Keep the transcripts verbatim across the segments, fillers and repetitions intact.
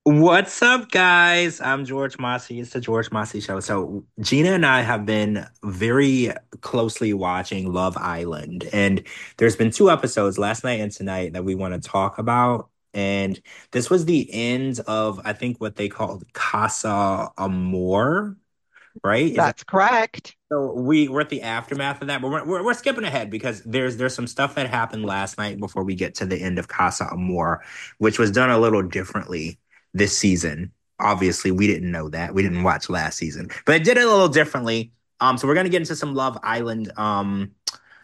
What's up, guys? I'm George Mossey. It's the George Mossey Show. So, Gina and I have been very closely watching Love Island, and there's been two episodes last night and tonight that we want to talk about. And this was the end of, I think, what they called Casa Amor, right? Is that That's correct. so? We we're at the aftermath of that, but we're, we're we're skipping ahead because there's there's some stuff that happened last night before we get to the end of Casa Amor, which was done a little differently this season. Obviously, we didn't know that. We didn't watch last season, but it did it a little differently. Um, so we're gonna get into some Love Island um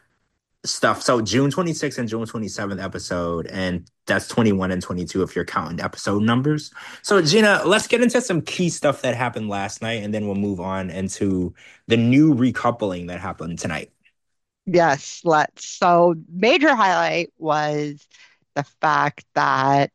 stuff. So June twenty-sixth and June twenty-seventh episode, and that's twenty-one and twenty-two if you're counting episode numbers. So Gina, let's get into some key stuff that happened last night, and then we'll move on into the new recoupling that happened tonight. Yes, let's. So, major highlight was the fact that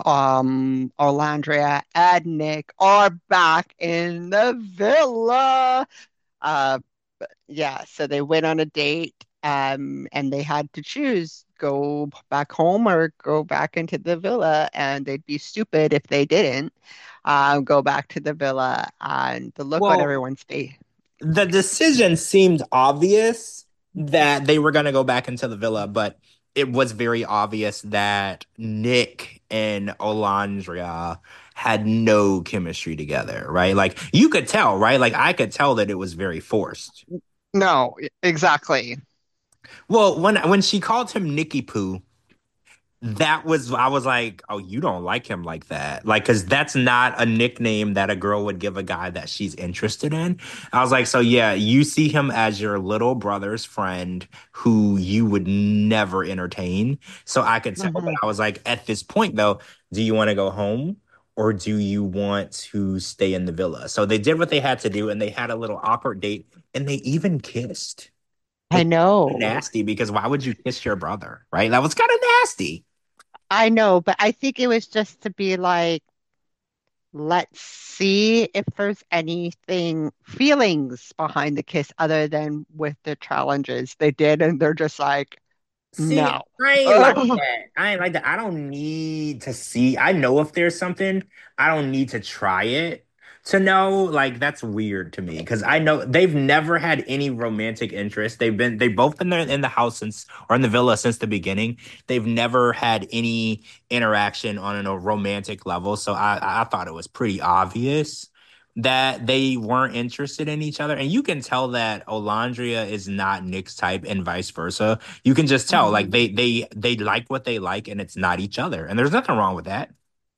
um Orlandria and Nick are back in the villa. Uh yeah, so they went on a date um and they had to choose go back home or go back into the villa, and they'd be stupid if they didn't uh, go back to the villa, and the look on Well, everyone's face. the decision seemed obvious that they were going to go back into the villa, but it was very obvious that Nick and Olandria had no chemistry together, right? Like you could tell, right? Like I could tell that it was very forced. No, exactly. Well, when when she called him Nicky Poo, that was I was like, oh, you don't like him like that, like because that's not a nickname that a girl would give a guy that she's interested in. I was like, so yeah, you see him as your little brother's friend who you would never entertain. So I could tell, but Mhm. I was like, at this point though, do you want to go home? Or do you want to stay in the villa? So they did what they had to do, and they had a little awkward date, and they even kissed. I Like know. nasty because why would you kiss your brother, right? That was kind of nasty. I know, but I think it was just to be like, let's see if there's anything, feelings behind the kiss other than with the challenges they did, and they're just like, See, no. I ain't like that. I ain't like that. I don't need to see. I know if there's something, I don't need to try it to know. Like that's weird to me because I know they've never had any romantic interest. They've been they both been there in the house since or in the villa since the beginning. They've never had any interaction on a romantic level. So I I thought it was pretty obvious that they weren't interested in each other. And you can tell that Olandria is not Nick's type and vice versa. You can just tell like Mhm. they they they like what they like and it's not each other. And there's nothing wrong with that.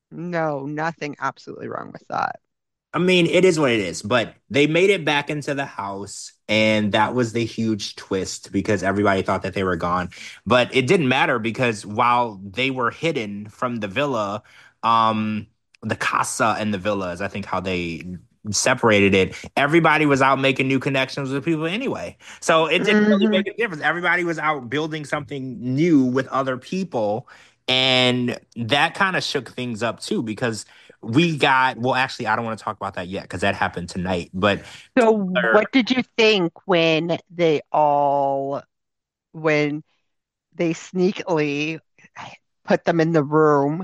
No, nothing absolutely wrong with that. I mean, it is what it is, but they made it back into the house and that was the huge twist because everybody thought that they were gone. But it didn't matter because while they were hidden from the villa, um the casa and the villa is I think how they separated it. Everybody was out making new connections with people anyway. So it didn't really Hmm. make a difference. Everybody was out building something new with other people and that kind of shook things up too because we got well actually I don't want to talk about that yet because that happened tonight but So, Taylor- what did you think when they all, when they sneakily put them in the room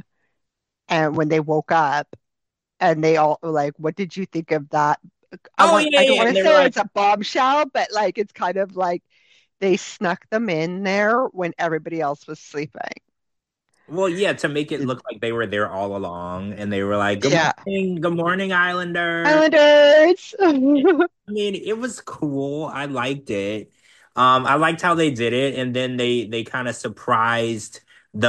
and when they woke up and they all like, what did you think of that? I oh want, yeah I don't yeah want and to they were say like it's a bombshell, but like it's kind of like they snuck them in there when everybody else was sleeping. well yeah to make it Did- look like they were there all along and they were like good Yeah. morning good morning Islander. Islanders. I mean it was cool. I liked it. um I liked how they did it and then they they kind of surprised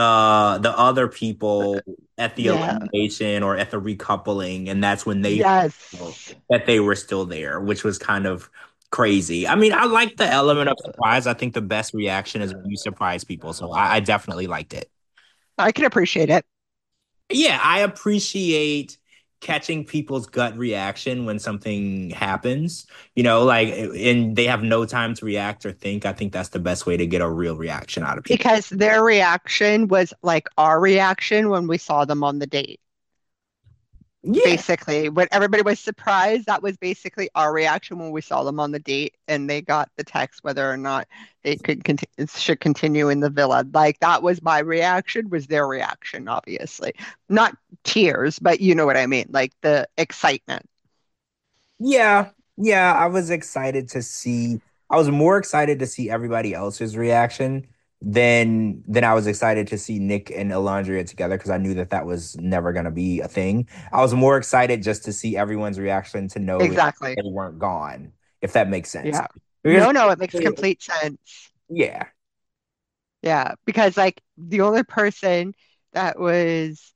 the the other people at the Yeah. elimination or at the recoupling and that's when they know Yes. that they were still there, which was kind of crazy. I mean, I like the element of surprise. I think the best reaction is when you surprise people. So I, I definitely liked it. I can appreciate it. Yeah, I appreciate catching people's gut reaction when something happens, you know, like, and they have no time to react or think. I think that's the best way to get a real reaction out of people. Because their reaction was like our reaction when we saw them on the date. Yeah. Basically, when everybody was surprised, that was basically our reaction when we saw them on the date and they got the text whether or not they could conti should continue in the villa. Like that was my reaction, was their reaction, obviously. Not tears, but you know what I mean, like the excitement. Yeah, yeah, I was excited to see. I was more excited to see everybody else's reaction than than I was excited to see Nick and Alondria together because I knew that that was never going to be a thing. I was more excited just to see everyone's reaction to know if Exactly. they weren't gone, if that makes sense. Yeah. Because No, no, it makes complete sense. yeah, Yeah, because like the only person that was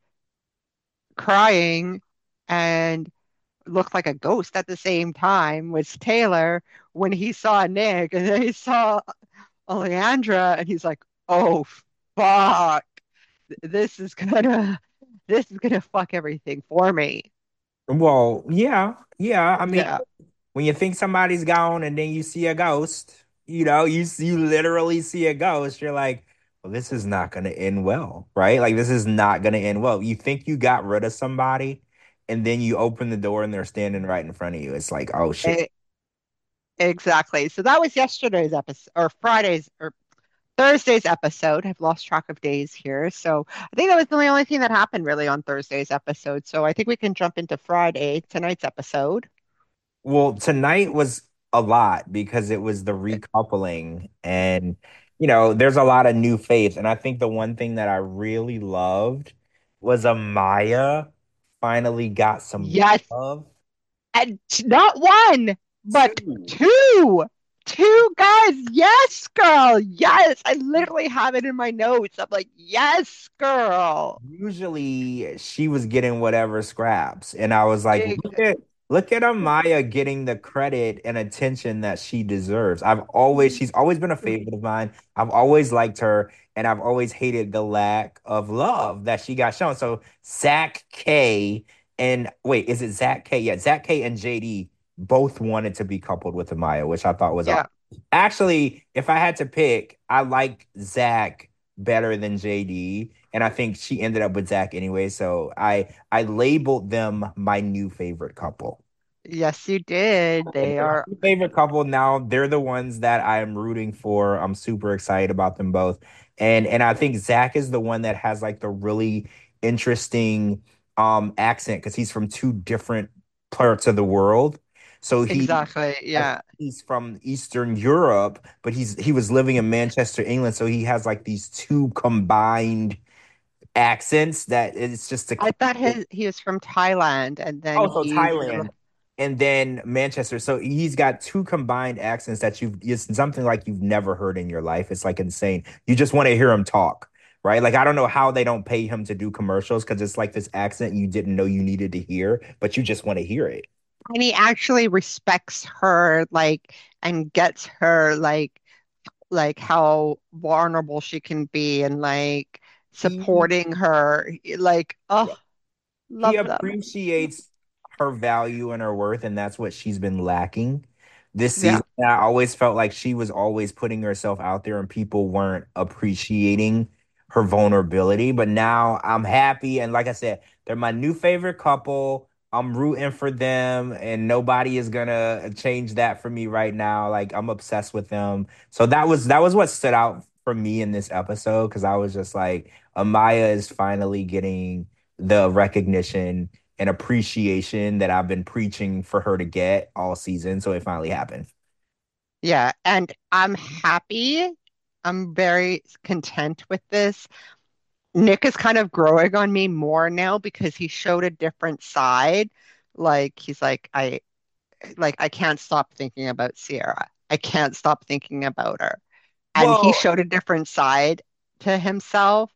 crying and looked like a ghost at the same time was Taylor when he saw Nick and then he saw Oleandra and he's like, "Oh fuck. This is gonna this is gonna fuck everything for me." well, yeah, yeah. I mean, Yeah. when you think somebody's gone and then you see a ghost, you know, you you literally see a ghost, you're like, well, this is not going to end well, right? Like this is not going to end well. You think you got rid of somebody, and then you open the door and they're standing right in front of you. It's like, oh shit. E- exactly. So that was yesterday's episode or Friday's or Thursday's episode. I've lost track of days here. So I think that was the only thing that happened really on Thursday's episode. So I think we can jump into Friday, tonight's episode. Well, tonight was a lot because it was the recoupling, and you know, there's a lot of new faith, and I think the one thing that I really loved was Amaya finally got some Yes. love. And not one, but Two. two. Two guys. Yes, girl. Yes. I literally have it in my notes. I'm like, yes, girl. Usually she was getting whatever scraps. And I was like, Big. look at look at Amaya getting the credit and attention that she deserves. I've always she's always been a favorite of mine. I've always liked her and I've always hated the lack of love that she got shown. So Zach K and wait, is it Zach K? Yeah, Zach K and J D both wanted to be coupled with Amaya, which I thought was awesome. Yeah. Actually, if I had to pick, I like Zach better than J D, and I think she ended up with Zach anyway. So I I labeled them my new favorite couple. Yes, you did. And They they're my are new favorite couple now. They're the ones that I'm rooting for. I'm super excited about them both. And and I think Zach is the one that has like the really interesting um accent because he's from two different parts of the world. So he exactly. Yeah. he's from Eastern Europe, but he's he was living in Manchester, England. So he has like these two combined accents that it's just a I thought his he was from Thailand and then oh, so he's Thailand and then Manchester. So he's got two combined accents that you've it's something like you've never heard in your life. It's like insane. You just want to hear him talk, right? Like I don't know how they don't pay him to do commercials because it's like this accent you didn't know you needed to hear, but you just want to hear it. and he actually respects her like and gets her like like how vulnerable she can be and like He supporting her. Like, oh, he love them. appreciates her value and her worth, and that's what she's been lacking this Yeah, season. I always felt like she was always putting herself out there, and people weren't appreciating her vulnerability. But now I'm happy, and like I said, they're my new favorite couple. I'm rooting for them, and nobody is gonna change that for me right now. Like I'm obsessed with them. So that was that was what stood out for me in this episode because I was just like, Amaya is finally getting the recognition and appreciation that I've been preaching for her to get all season. So it finally happened. yeah. And I'm happy. I'm very content with this. Nick is kind of growing on me more now because he showed a different side. Like he's like, I like I can't stop thinking about Sierra. I can't stop thinking about her. And he Well, showed a different side to himself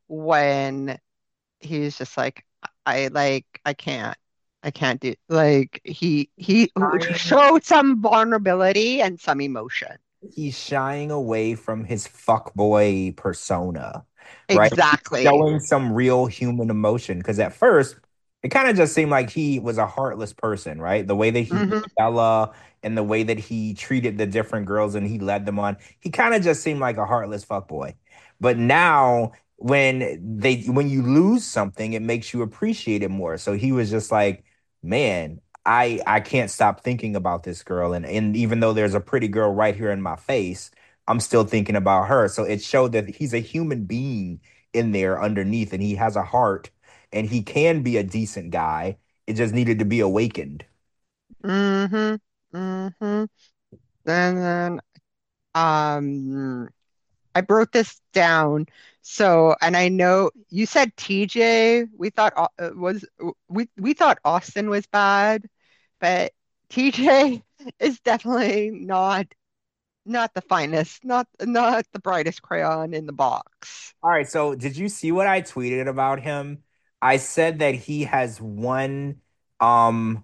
when he's just like, I like, I can't, I can't do like he he shying, showed some vulnerability and some emotion. he's shying away from his fuckboy persona, right? He's Exactly. showing some real human emotion. Because at first, it kind of just seemed like he was a heartless person, right? The way that he did Hmm. Bella and the way that he treated the different girls and he led them on, he kind of just seemed like a heartless fuckboy. But now when they when you lose something, it makes you appreciate it more. So he was just like, man, I I can't stop thinking about this girl. And and even though there's a pretty girl right here in my face, I'm still thinking about her. So it showed that he's a human being in there underneath, and he has a heart, and he can be a decent guy. It just needed to be awakened. Mm-hmm. Mm-hmm. And then um I wrote this down. So, and I know you said T J. We thought Au- uh, was we we thought Austin was bad, but T J is definitely not not the finest, not not the brightest crayon in the box. All right, so did you see what I tweeted about him? I said that he has one um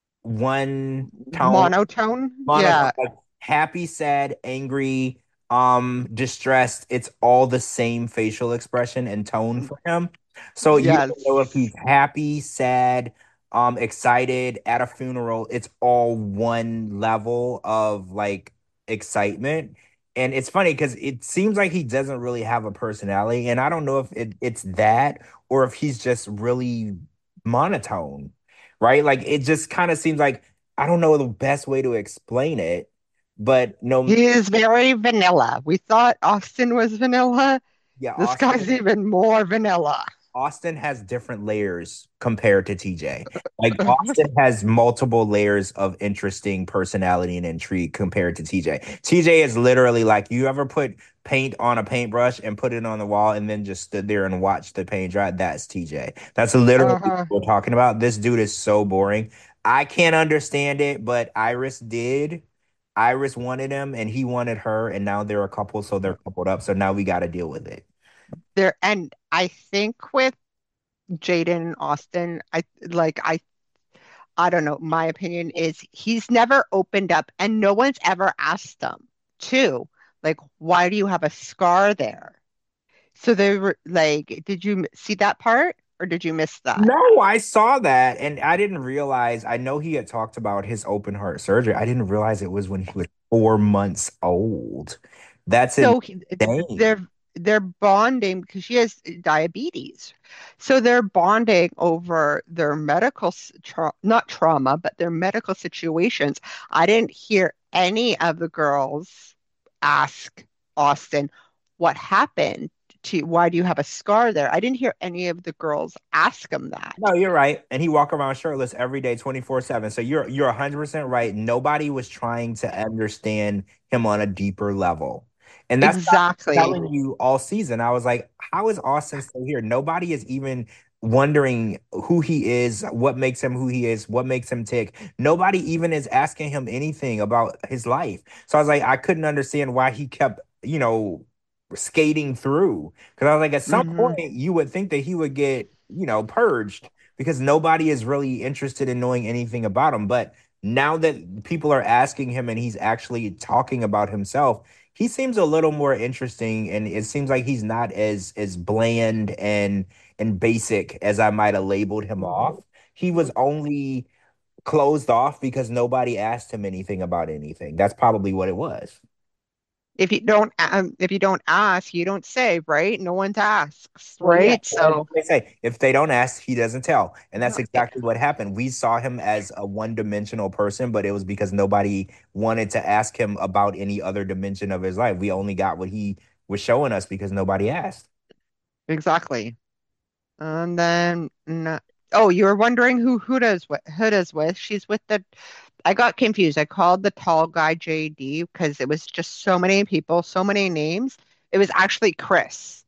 one tone, Monotone, monotone, yeah, like happy, sad, angry, um, distressed. It's all the same facial expression and tone for him. So you don't know if yes. he's happy, sad, um, excited at a funeral. It's all one level of like excitement. And it's funny because it seems like he doesn't really have a personality. And I don't know if it, it's that or if he's just really monotone, right? Like it just kind of seems like I don't know the best way to explain it, but no, He is very vanilla. We thought Austin was vanilla. yeah, This guy's Austin even more vanilla. Austin has different layers compared to T J. Like Austin has multiple layers of interesting personality and intrigue compared to T J. T J is literally like you ever put paint on a paintbrush and put it on the wall and then just stood there and watched the paint dry. That's T J. That's literally Uh-huh. what we're talking about. This dude is so boring. I can't understand it, but Iris did. Iris wanted him and he wanted her, and now they're a couple, so they're coupled up. So now we got to deal with it. There, and I think with Jaden Austin, I like I I don't know, my opinion is he's never opened up and no one's ever asked him too. Like, why do you have a scar there? So they were like, did you see that part or did you miss that? No, I saw that and I didn't realize. I know he had talked about his open heart surgery. I didn't realize it was when he was four months old. That's So he, insane. they're they're bonding because she has diabetes. So they're bonding over their medical s- tra not trauma, but their medical situations. I didn't hear any of the girls ask Austin what happened to why do you have a scar there? I didn't hear any of the girls ask him that. No, you're right. And he walk around shirtless every day, twenty-four seven. So you're you're one hundred percent right. Nobody was trying to understand him on a deeper level. And that's what I'm Exactly. telling you all season. I was like, how is Austin still here? Nobody is even wondering who he is, what makes him who he is, what makes him tick. Nobody even is asking him anything about his life. So I was like, I couldn't understand why he kept, you know, skating through. Because I was like, at some Hmm. point, you would think that he would get, you know, purged because nobody is really interested in knowing anything about him. But now that people are asking him and he's actually talking about himself, he seems a little more interesting, and it seems like he's not as as bland and and basic as I might have labeled him off. He was only closed off because nobody asked him anything about anything. That's probably what it was. If you don't um, if you don't ask, you don't say, right? No one asks, Well, yeah, right? as So they say, if they don't ask, he doesn't tell. And that's no, eh, exactly what happened. We saw him as a one-dimensional person, but it was because nobody wanted to ask him about any other dimension of his life. We only got what he was showing us because nobody asked. exactly. And then no, oh, you were wondering who Huda's with Huda's with. She's with the I got confused. I called the tall guy J D because it was just so many people, so many names. It was actually Chris.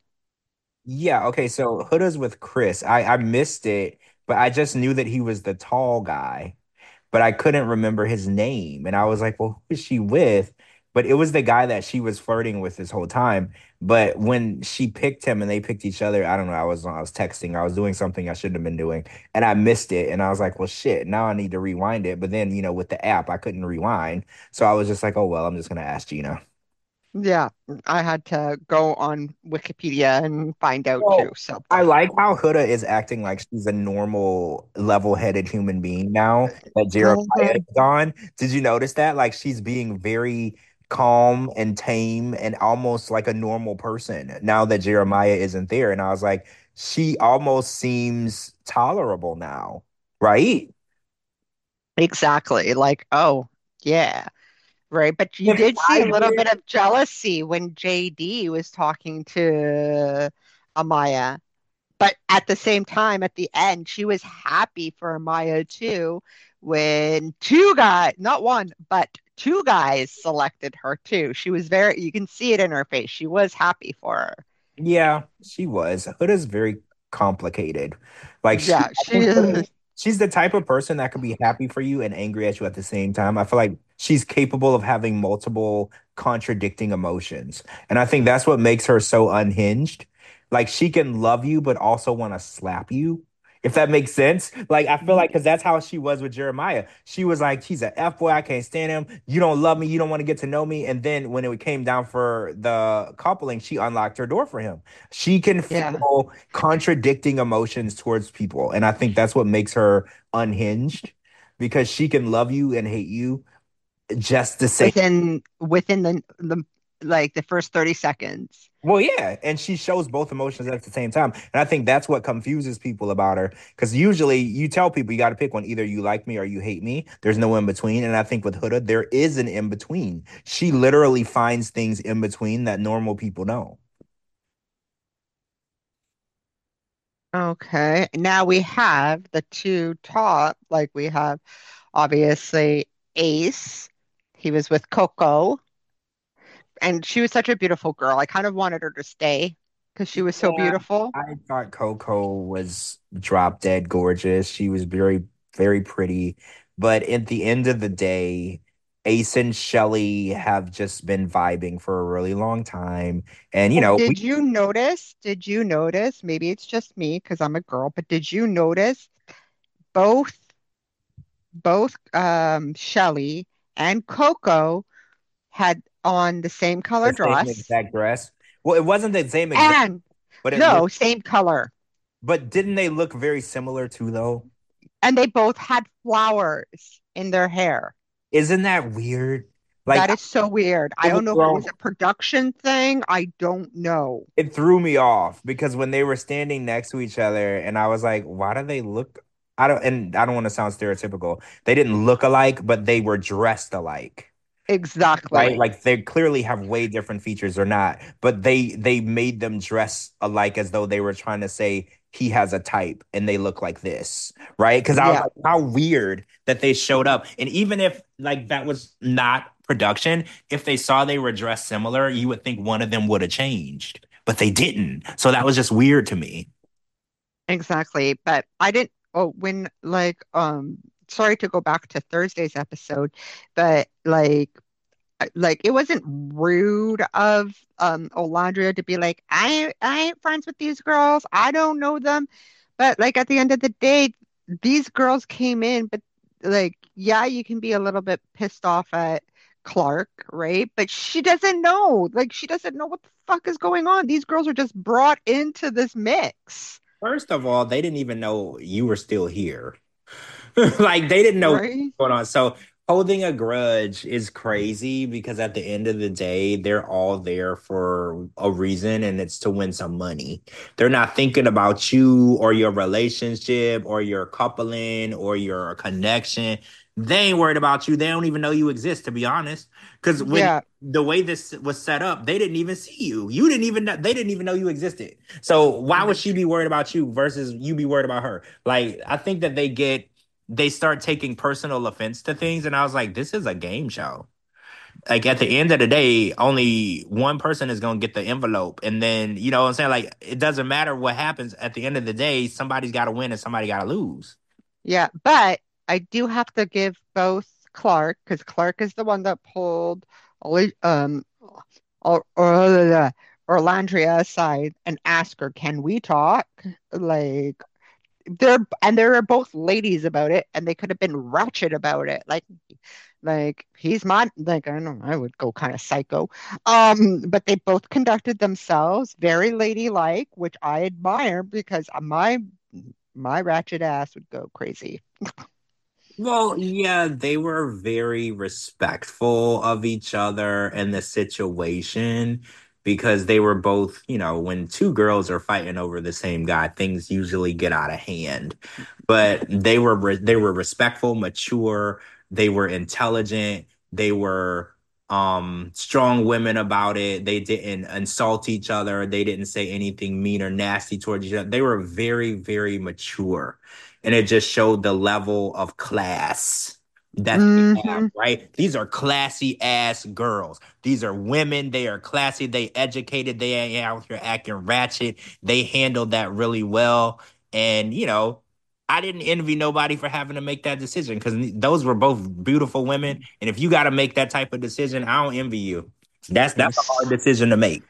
Yeah, okay, so Huda's with Chris. I I missed it, but I just knew that he was the tall guy, but I couldn't remember his name. And I was like, well, who is she with? But it was the guy that she was flirting with this whole time. But when she picked him and they picked each other, I don't know. I was I was texting, I was doing something I shouldn't have been doing, and I missed it. And I was like, well, shit, now I need to rewind it. But then, you know, with the app, I couldn't rewind. So I was just like, oh well, I'm just gonna ask Gina. Yeah, I had to go on Wikipedia and find out too. Well, So I like how Huda is acting like she's a normal, level-headed human being now that Jeremiah Mhm. is gone. Did you notice that? Like she's being very calm and tame and almost like a normal person now that Jeremiah isn't there. And I was like, she almost seems tolerable now, right? Exactly. Like, oh, yeah. Right. But you In did see a five little years, bit of jealousy when J D was talking to Amaya. But at the same time, at the end, she was happy for Amaya too when two guys, not one, but two guys selected her too. She was very, you can see it in her face. She was happy for her. yeah, she was. Hood is very complicated. Like she, Yeah, I she think Hood- is. she's the type of person that could be happy for you and angry at you at the same time. I feel like she's capable of having multiple contradicting emotions. And I think that's what makes her so unhinged. Like she can love you, but also want to slap you. If that makes sense. Like I feel like because that's how she was with Jeremiah. She was like, he's an F boy, I can't stand him. You don't love me, you don't want to get to know me. And then when it came down for the coupling, she unlocked her door for him. She can Yeah. feel contradicting emotions towards people. And I think that's what makes her unhinged because she can love you and hate you just the same. Within within the the like the first thirty seconds. Well, yeah, and she shows both emotions at the same time. And I think that's what confuses people about her. Because usually you tell people you got to pick one. Either you like me or you hate me. There's no in between. And I think with Huda, there is an in between. She literally finds things in between that normal people don't. Okay. Now we have the two top, like we have obviously Ace. He was with Coco, and she was such a beautiful girl. I kind of wanted her to stay because she was so Yeah, beautiful. I thought Coco was drop dead gorgeous. She was very, very pretty. But at the end of the day, Ace and Shelly have just been vibing for a really long time. And, you Oh, know, we did you notice? Did you notice? Maybe it's just me because I'm a girl, but did you notice both both um Shelly and Coco had on the same color the same dress exact dress. Well, it wasn't the same exact, and but it no, looked, same color. but didn't they look very similar too, though? And they both had flowers in their hair. Isn't that weird? Like, That is so weird. I it was don't know if it was thrown. a production thing. I don't know. It threw me off because when they were standing next to each other, and I was like, why do they look? I don't, and I don't want to sound stereotypical. They didn't look alike, but they were dressed alike, right? Exactly. Like they clearly have way different features or not, but they they made them dress alike as though they were trying to say he has a type and they look like this, right? Because I was Yeah, like, how weird that they showed up. And even if like that was not production, if they saw they were dressed similar, you would think one of them would have changed, but they didn't. So that was just weird to me. exactly. But I didn't, oh, when like, um, sorry to go back to Thursday's episode, but like, I- like it wasn't rude of um Olandria to be like, I I ain't friends with these girls. I don't know them. But like at the end of the day, these girls came in, but like, yeah, you can be a little bit pissed off at Clark, right? But she doesn't know. Like she doesn't know what the fuck is going on. These girls are just brought into this mix, First of all, they didn't even know you were still here. Like they didn't know what right? was going on. So holding a grudge is crazy because at the end of the day, they're all there for a reason, and it's to win some money. They're not thinking about you or your relationship or your coupling or your connection. They ain't worried about you. They don't even know you exist, to be honest. Because when Yeah, the way this was set up, they didn't even see you. You didn't even know, they didn't even know you existed. So why would she be worried about you versus you be worried about her? Like I think that they get they start taking personal offense to things. And I was like, this is a game show. Like at the end of the day, only one person is going to get the envelope. And then, you know what I'm saying? Like, it doesn't matter what happens at the end of the day, somebody's got to win and somebody got to lose. yeah. But I do have to give both Clark, because Clark is the one that pulled Oli- um or, or Orlandria aside and ask her, "Can we talk?" Like they're and they were both ladies about it, and they could have been ratchet about it. Like, like he's my like I don't know, I would go kind of psycho. Um, but they both conducted themselves very ladylike, which I admire because my my ratchet ass would go crazy. Well, yeah, they were very respectful of each other and the situation because they were both, you know, when two girls are fighting over the same guy, things usually get out of hand. But they were re- they were respectful, mature, they were intelligent, they were um strong women about it. They didn't insult each other, they didn't say anything mean or nasty towards each other. They were very, very mature, and it just showed the level of class that they have, Hmm. right? These are classy ass girls. These are women. They are classy. They educated. They ain't out here acting ratchet. They handled that really well. And, you know, I didn't envy nobody for having to make that decision because those were both beautiful women. And if you got to make that type of decision, I don't envy you. That's that's a hard decision to make.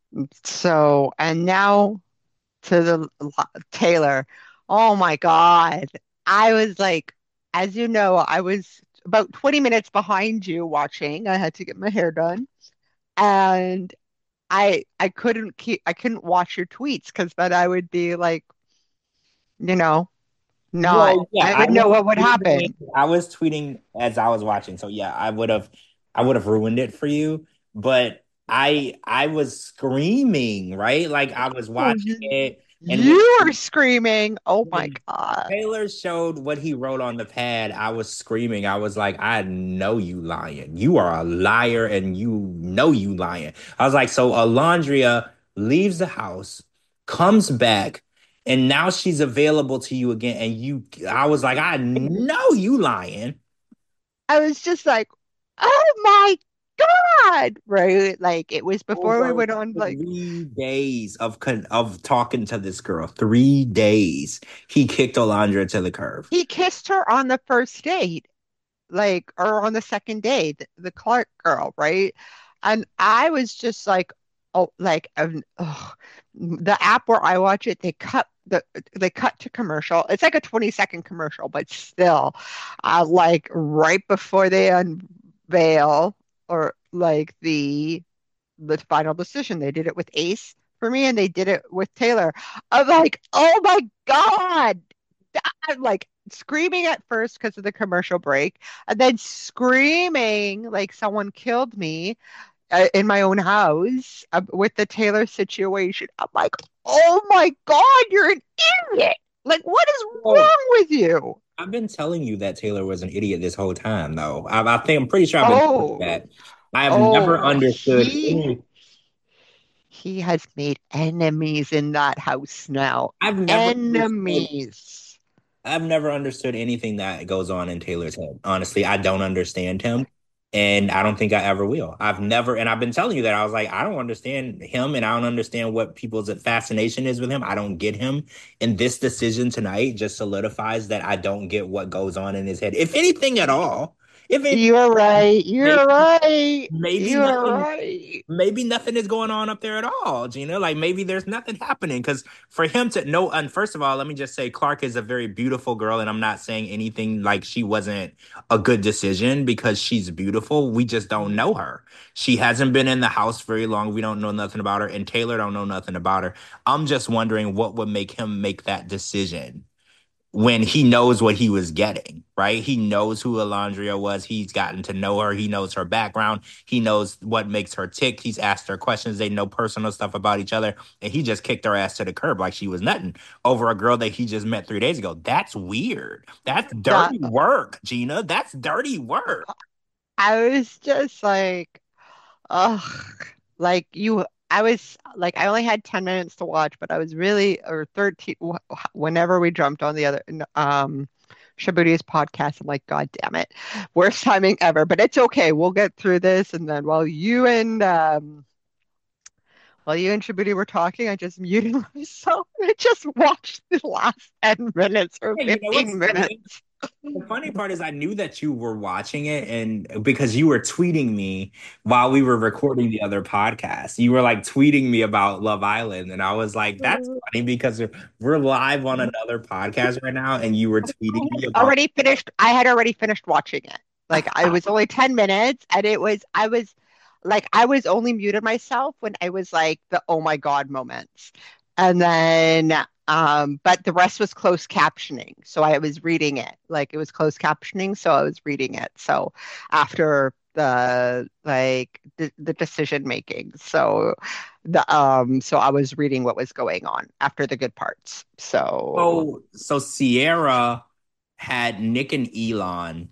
So, and now to the Taylor. Oh my God. I was like, as you know, I was about twenty minutes behind you watching. I had to get my hair done. And I I couldn't keep I couldn't watch your tweets because then I would be like, you know, not Well, yeah, I I would know was what would tweeting, happen. I was tweeting as I was watching. So yeah, I would have I would have ruined it for you, but I I was screaming, right? Like I was Oh, watching you, it, and when you are screaming. Oh my when God. Taylor showed what he wrote on the pad, I was screaming. I was like, I know you lying. You are a liar and you know you lying. I was like, so Alondria leaves the house, comes back, and now she's available to you again. And you, I was like, I know you lying. I was just like, oh my God. Right. Like it was before we Over went on like three days of con of talking to this girl. Three days. He kicked Alondra to the curb. he kissed her on the first date, like or on the second day, the, the Clark girl, right? And I was just like, oh, like um, ugh. The app where I watch it, they cut the they cut to commercial. It's like a twenty second commercial, but still, uh, like right before they unveil or like the the final decision. They did it with Ace for me, and they did it with Taylor. I'm like, oh my God. I'm like screaming at first because of the commercial break, and then screaming like someone killed me uh, in my own house uh, with the Taylor situation. I'm like, oh my God, you're an idiot. Like, what is Well, wrong with you? I've been telling you that Taylor was an idiot this whole time, though. I, I think I'm pretty sure I've been telling you Oh, that. I have never oh, understood he any. he has made enemies in that house now. I've never understood. Enemies. I've never understood anything that goes on in Taylor's head. Honestly, I don't understand him, and I don't think I ever will. I've never, and I've been telling you that I was like, I don't understand him, and I don't understand what people's fascination is with him. I don't get him, and this decision tonight just solidifies that I don't get what goes on in his head, if anything at all. If anything, You're right. You're maybe right. maybe You're nothing right. maybe nothing is going on up there at all, Gina. Like maybe there's nothing happening because for him to know, and first of all, let me just say Clark is a very beautiful girl, and I'm not saying anything like she wasn't a good decision because she's beautiful. We just don't know her. She hasn't been in the house very long. We don't know nothing about her, and Taylor don't know nothing about her. I'm just wondering what would make him make that decision when he knows what he was getting, right? He knows who Alondria was. He's gotten to know her. He knows her background. He knows what makes her tick. He's asked her questions. They know personal stuff about each other. And he just kicked her ass to the curb like she was nothing over a girl that he just met three days ago. That's weird. That's That dirty work, Gina. That's dirty work. I was just like, ugh, like you. I was like, I only had ten minutes to watch, but I was really, or thirteen, wh- whenever we jumped on the other, um, Shabuti's podcast. I'm like, God damn it. Worst timing ever, but it's okay. We'll get through this. And then while you and, um, while you and Shibuti were talking, I just muted myself and I just watched the last ten minutes or Yeah, you know what's fifteen funny? minutes. The funny part is I knew that you were watching it and because you were tweeting me while we were recording the other podcast. You were like tweeting me about Love Island and I was like, that's funny because we're we're live on another podcast right now and you were I tweeting me had about already finished. I had already finished watching it. Like I was only ten minutes and it was I was like I was only muted myself when I was like the oh my God moments. And then Um, but the rest was closed captioning. So I was reading it. Like it was closed captioning, so I was reading it. So after the like the, the decision making. So the um so I was reading what was going on after the good parts. So So so Sierra had Nick and Elon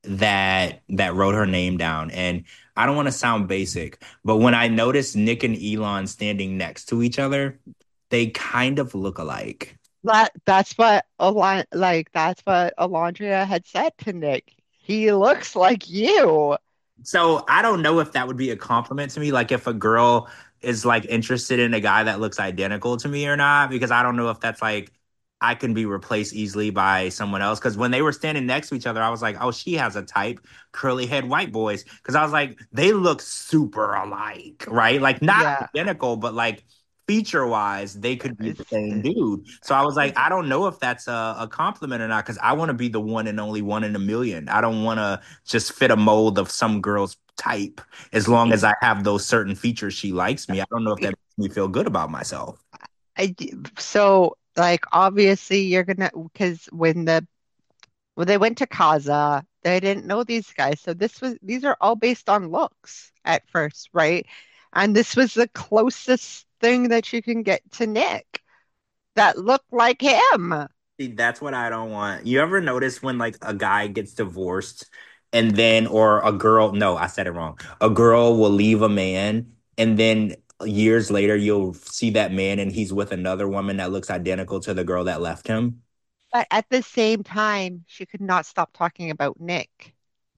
that that wrote her name down. And I don't want to sound basic, but when I noticed Nick and Elon standing next to each other, they kind of look alike. that that's what Alon like that's what Alondria had said to Nick. He looks like you. So I don't know if that would be a compliment to me, like if a girl is like interested in a guy that looks identical to me or not, because I don't know if that's like I can be replaced easily by someone else. Because when they were standing next to each other, I was like, oh, she has a type, curly head white boys. Because I was like, they look super alike, right? Like not Yeah. identical, but like feature wise, they could be the It's, same dude. So I was like, I don't know if that's a, a compliment or not, because I want to be the one and only one in a million. I don't want to just fit a mold of some girl's type as long as I have those certain features she likes me. I don't know if that makes me feel good about myself. I d- so like obviously you're gonna because when the when they went to Kaza, they didn't know these guys. So this was these are all based on looks at first, right? And this was the closest thing that you can get to Nick that looked like him. See, that's what I don't want. You ever notice when like a guy gets divorced and then, or a girl, no, I said it wrong. A girl will leave a man and then years later you'll see that man and he's with another woman that looks identical to the girl that left him. But at the same time, she could not stop talking about Nick.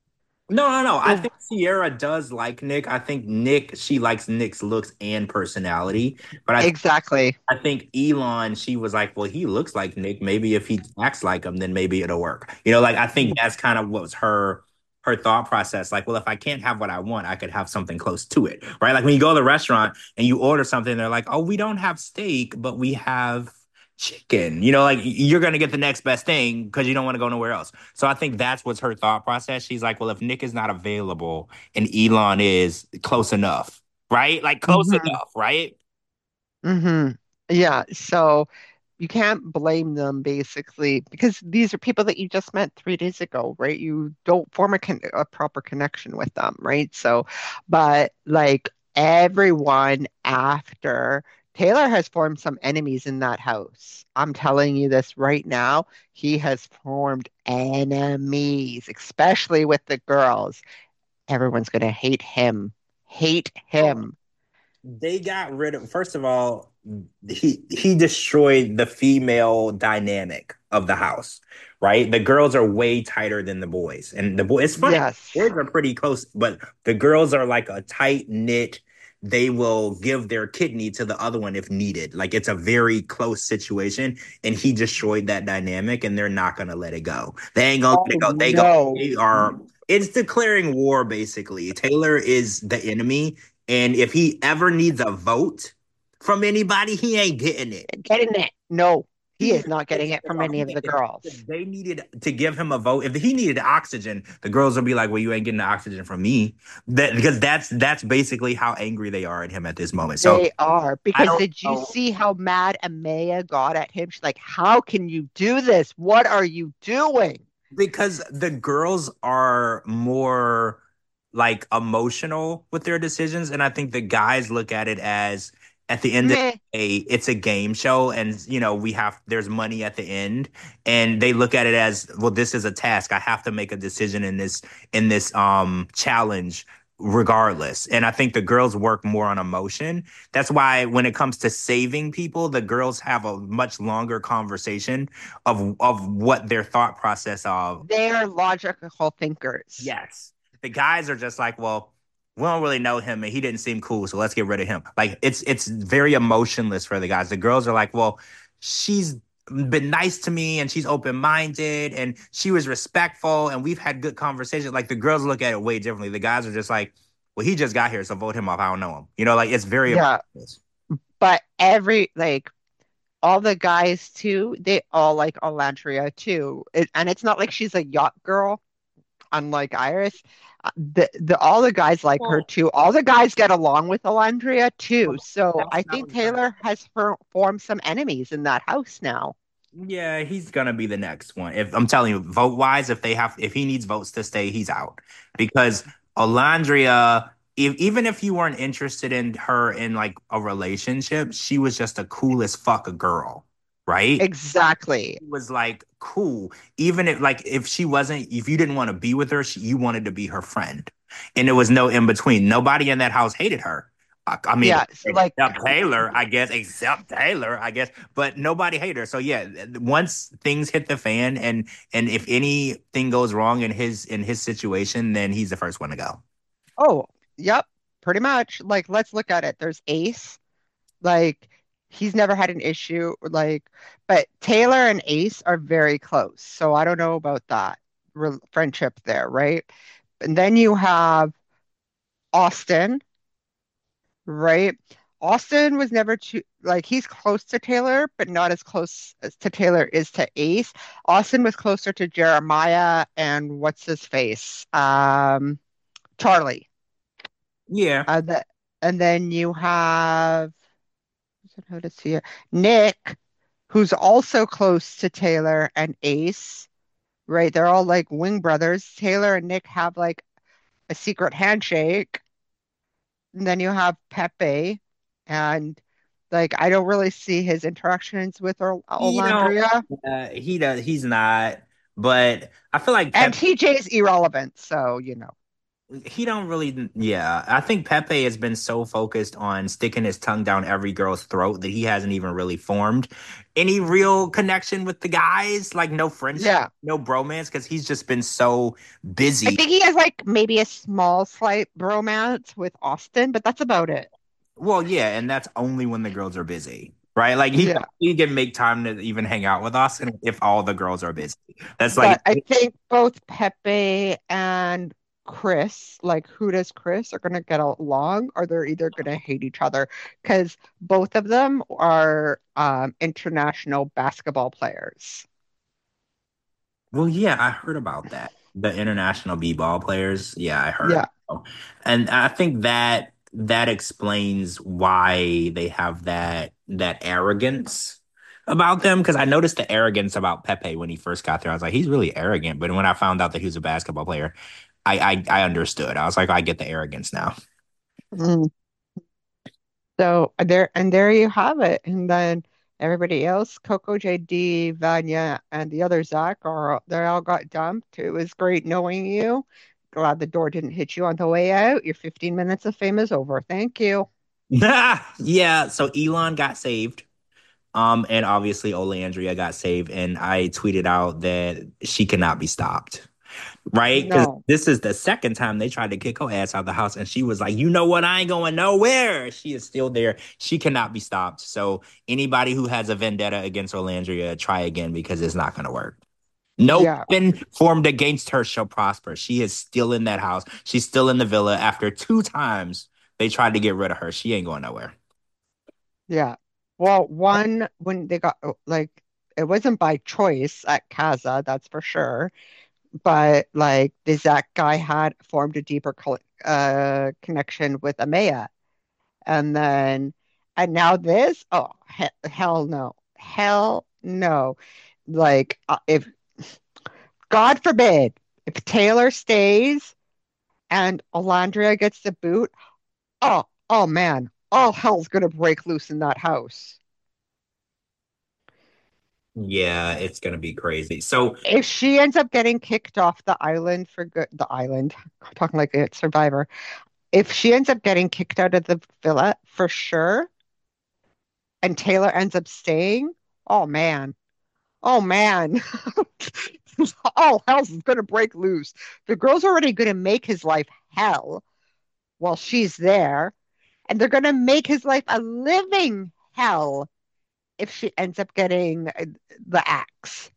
No, no, no. I So think Sierra does like Nick. I think Nick, she likes Nick's looks and personality. But I exactly. I think Elon, she was like, well, he looks like Nick. Maybe if he acts like him, then maybe it'll work. You know, like I think that's kind of what was her her thought process. Like, well, if I can't have what I want, I could have something close to it. Right. Like when you go to the restaurant and you order something, they're like, oh, we don't have steak, but we have chicken. You know, like you're gonna get the next best thing because you don't want to go nowhere else. So I think that's what's her thought process. She's like, well, if Nick is not available and Elon is close enough, right? Like close Hmm. enough, right? Hmm. Yeah. So you can't blame them basically because these are people that you just met three days ago, right? You don't form a, con a proper connection with them, right? So, but like everyone after Taylor has formed some enemies in that house. I'm telling you this right now. He has formed enemies, especially with the girls. Everyone's gonna hate him. Hate him. They got rid of, first of all, he he destroyed the female dynamic of the house, right? The girls are way tighter than the boys. And the boys, it's funny, Yes. boys are pretty close, but the girls are like a tight knit. They will give their kidney to the other one if needed. Like it's a very close situation. And he destroyed that dynamic and they're not gonna let it go. They ain't gonna let it Oh go. They go, no. they are it's declaring war basically. Taylor is the enemy and if he ever needs a vote from anybody, he ain't getting it. Getting it. No, he He is not getting if, it if, from any of if, the if girls. they needed to give him a vote, if he needed oxygen, the girls will be like, "Well, you ain't getting the oxygen from me," that because that's that's basically how angry they are at him at this moment. So They are. I Because don't did you know see how mad Amaya got at him? She's like, how can you do this? What are you doing? because the girls are more like emotional with their decisions, and I think the guys look at it as at the end of Meh. the day, it's a game show, and you know we have there's money at the end, and they look at it as well. This is a task. I have to make a decision in this in this um challenge regardless. And I think the girls work more on emotion. That's why when it comes to saving people, the girls have a much longer conversation of of what their thought process of. They're logical thinkers. Yes. The guys are just like, well, we don't really know him and he didn't seem cool, so let's get rid of him. Like it's it's very emotionless for the guys. The girls are like, well, she's been nice to me and she's open-minded and she was respectful and we've had good conversations. Like the girls look at it way differently. The guys are just like, well, he just got here, so vote him off. I don't know him. You know, like it's very Yeah. emotionless. But every, like, all the guys too, they all like Alantria too. It, and it's not like she's a yacht girl, unlike Iris. Uh, The, the all the guys like her Well, too. All the guys get along with Alandria too. well, So that's I not think what I'm Taylor has for, formed some enemies in that house now. Yeah, he's gonna be the next one. If I'm telling you, vote wise, if they have, if he needs votes to stay, he's out because Alandria, if, even if you weren't interested in her in like a relationship, she was just a cool as fuck a girl, right? Exactly. Was like cool. Even if like if she wasn't, if you didn't want to be with her, she, you wanted to be her friend, and there was no in between. Nobody in that house hated her. I, I mean, Yeah. So like, except Taylor, I guess. Except Taylor, I guess. But nobody hated her. So yeah, once things hit the fan, and and if anything goes wrong in his in his situation, then he's the first one to go. oh, yep, pretty much. Like, let's look at it. There's Ace. Like, he's never had an issue. Like, but Taylor and Ace are very close. So I don't know about that re friendship there, right? And then you have Austin, right? Austin was never too like he's close to Taylor, but not as close as to Taylor is to Ace. Austin was closer to Jeremiah and what's his face? Um, Charlie. Yeah. Uh, the, and then you have how to see it, Nick, who's also close to Taylor and Ace, right? They're all like wing brothers. Taylor and Nick have like a secret handshake. And then you have Pepe, and like I don't really see his interactions with Or You know, Olandria, uh, he does. He's not. But I feel like and Pep T J's irrelevant. So you know, he don't really yeah I think Pepe has been so focused on sticking his tongue down every girl's throat that he hasn't even really formed any real connection with the guys, like no friendship, yeah, no bromance, because he's just been so I busy. think he has like maybe a small slight bromance with Austin, but that's about it. Well, yeah, and that's only when the girls are busy, right? Like he Yeah, he can make time to even hang out with us and if all the girls are busy. That's like but I think both Pepe and Chris, like who does Chris, are gonna get along, or they're either gonna hate each other because both of them are um, international basketball players. Well, yeah, I heard about that. The international b-ball players. Yeah, I heard. Yeah. And I think that that explains why they have that that arrogance about them. Because I noticed the arrogance about Pepe when he first got there. I was like, he's really arrogant. But when I found out that he was a basketball player, I I, I understood. I was like, I get the arrogance now. Mm. So there and there you have it. And then everybody else, Coco, J D, Vanya, and the other Zach are they all got dumped. It was great knowing you. Glad the door didn't hit you on the way out. Your fifteen minutes of fame is over. Thank you. Yeah. So Elon got saved. Um, and obviously Olandria got saved, and I tweeted out that she cannot be stopped. Right? Because No. this is the second time they tried to kick her ass out of the house, and she was like, "You know what? I ain't going nowhere." She is still there. She cannot be stopped. So anybody who has a vendetta against Orlandria, try again because it's not going to work. No Yeah. weapon formed against her shall prosper. She is still in that house. She's still in the villa. After two times they tried to get rid of her, she ain't going nowhere. Yeah. Well, one when they got oh, like it wasn't by choice at Casa, that's for sure. But like the Zach guy had formed a deeper co uh, connection with Amaya. And then, and now this? Oh, he hell no. Hell no. Like, uh, if God forbid, if Taylor stays and Alandria gets the boot, oh, oh man, all hell's gonna break loose in that house. Yeah, it's gonna be crazy. So If she ends up getting kicked off the island for good, the island, I'm talking like a survivor. If she ends up getting kicked out of the villa for sure, and Taylor ends up staying, oh man. Oh man. All hell's gonna break loose. The girl's already gonna make his life hell while she's there, and they're gonna make his life a living hell if she ends up getting uh, the axe.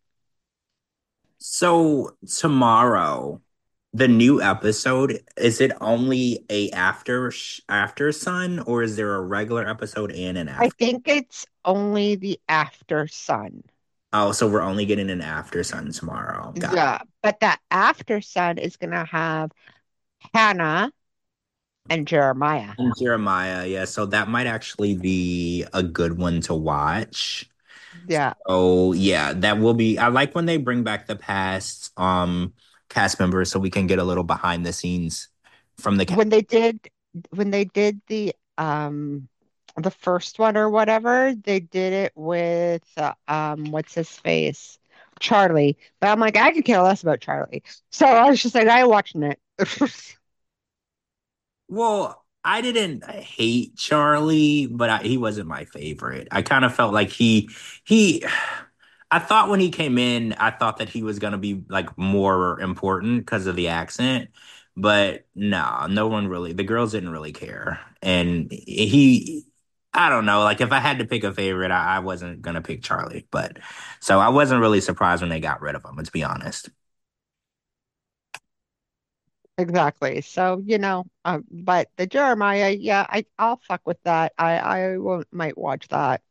So tomorrow, the new episode, is it only a after sh- after sun, or is there a regular episode and an I after? think it's only the after sun. Oh, so we're only getting an after sun tomorrow. Got Yeah, but that after sun is gonna have Hannah and Jeremiah. And Jeremiah, yeah. So that might actually be a good one to watch. Yeah. Oh yeah, that will be. I like when they bring back the past um cast members so we can get a little behind the scenes from the cast. When they did when they did the um the first one or whatever, they did it with uh, um what's his face? Charlie. But I'm like, I could care less about Charlie. So I was just like, I watching it. Well, I didn't hate Charlie, but I, he wasn't my favorite. I kind of felt like he he I thought when he came in, I thought that he was gonna be like more important because of the accent, but no, no one really. The girls didn't really care, and he, I don't know. Like if I had to pick a favorite, I, I wasn't gonna pick Charlie, but so I wasn't really surprised when they got rid of him. Let's be honest. Exactly. So, you know, um, but the Jeremiah, yeah, I I'll fuck with that. I I will might watch that.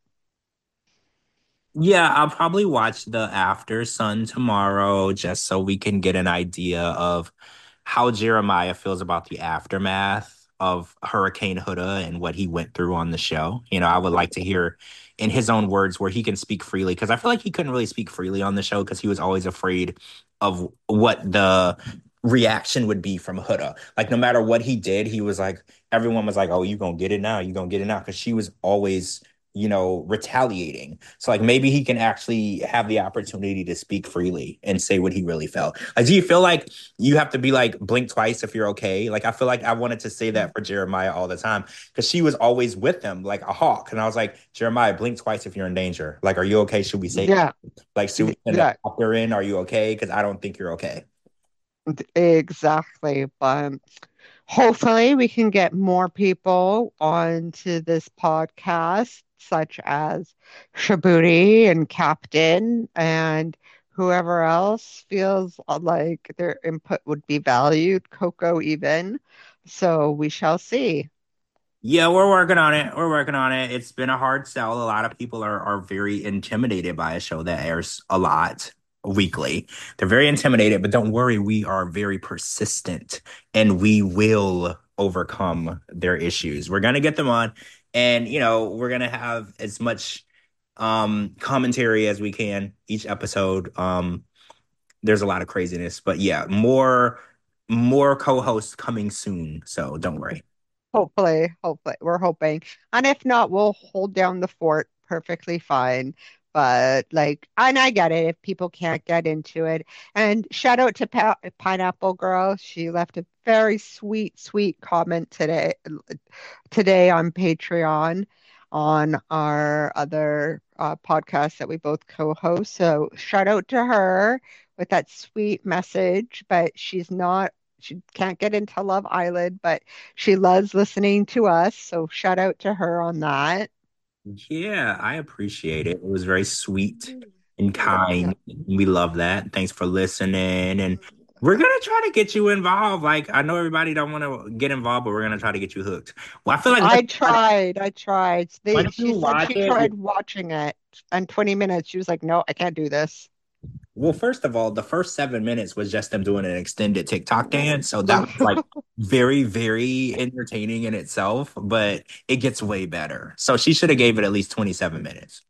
Yeah, I'll probably watch the After Sun tomorrow just so we can get an idea of how Jeremiah feels about the aftermath of Hurricane Huda and what he went through on the show. You know, I would like to hear in his own words where he can speak freely because I feel like he couldn't really speak freely on the show because he was always afraid of what the reaction would be from Huda. Like no matter what he did, he was like everyone was like, "Oh, you gonna get it now? You gonna get it now?" Because she was always you know, retaliating. So like maybe he can actually have the opportunity to speak freely and say what he really felt. Like, do you feel like you have to be like blink twice if you're okay? Like I feel like I wanted to say that for Jeremiah all the time because she was always with him like a hawk. And I was like, Jeremiah, blink twice if you're in danger. Like, are you okay? Should we say Yeah. like should we send a Yeah, doctor in? Are you okay? Because I don't think you're okay. exactly. But hopefully, we can get more people onto this podcast, such as Shabuti and Captain, and whoever else feels like their input would be valued, Coco even. So we shall see. Yeah, we're working on it. We're working on it. It's been a hard sell. A lot of people are are very intimidated by a show that airs a lot weekly. They're very intimidated, but don't worry, we are very persistent and we will overcome their issues. We're gonna get them on, and you know, we're gonna have as much um commentary as we can each episode. Um, there's a lot of craziness, but yeah, more more co-hosts coming soon, so don't worry. Hopefully, hopefully, we're hoping. And if not, we'll hold down the fort perfectly fine. But like, and I get it if people can't get into it. And shout out to pa Pineapple Girl. She left a very sweet, sweet comment today, today on Patreon on our other uh, podcast that we both co-host. So shout out to her with that sweet message. But she's not, she can't get into Love Island, but she loves listening to us, so shout out to her on that. Yeah, I appreciate it. It was very sweet and Yeah. kind. We love that. Thanks for listening. And we're gonna try to get you involved. Like I know everybody don't want to get involved, but we're gonna try to get you hooked. Well, I feel like I tried, I tried. when They, you she said watch she it, tried watching it and twenty minutes. She was like, no, I can't do this. well, first of all, the first seven minutes was just them doing an extended TikTok dance. So that was like very, very entertaining in itself, but it gets way better. So she should have gave it at least twenty-seven minutes.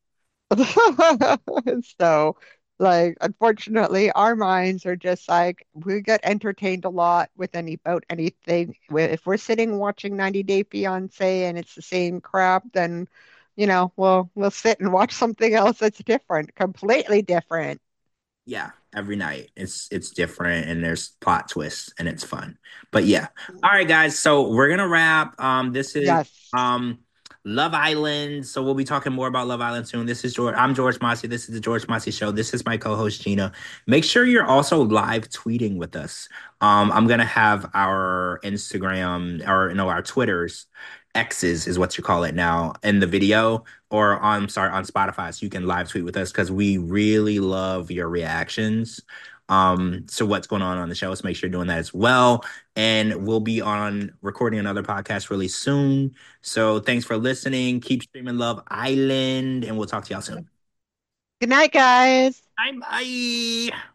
So, like, unfortunately, our minds are just like we get entertained a lot with any about anything. If we're sitting watching ninety Day Fiance and it's the same crap, then, you know, we'll we'll sit and watch something else that's different, completely different. Yeah, every night it's it's different and there's plot twists and it's fun. But yeah. All right, guys. So we're gonna wrap. Um, this is Yes. um Love Island. So we'll be talking more about Love Island soon. This is George. I'm George Mossey. This is the George Mossey Show. This is my co-host Gina. Make sure you're also live tweeting with us. Um, I'm gonna have our Instagram or no, our Twitters, X's is what you call it now, in the video or on, I'm sorry, on Spotify, so you can live tweet with us because we really love your reactions. Um, so what's going on on the show? So make sure you're doing that as well. And we'll be on recording another podcast really soon. So thanks for listening. Keep streaming Love Island, and we'll talk to y'all soon. Good night, guys. Bye bye.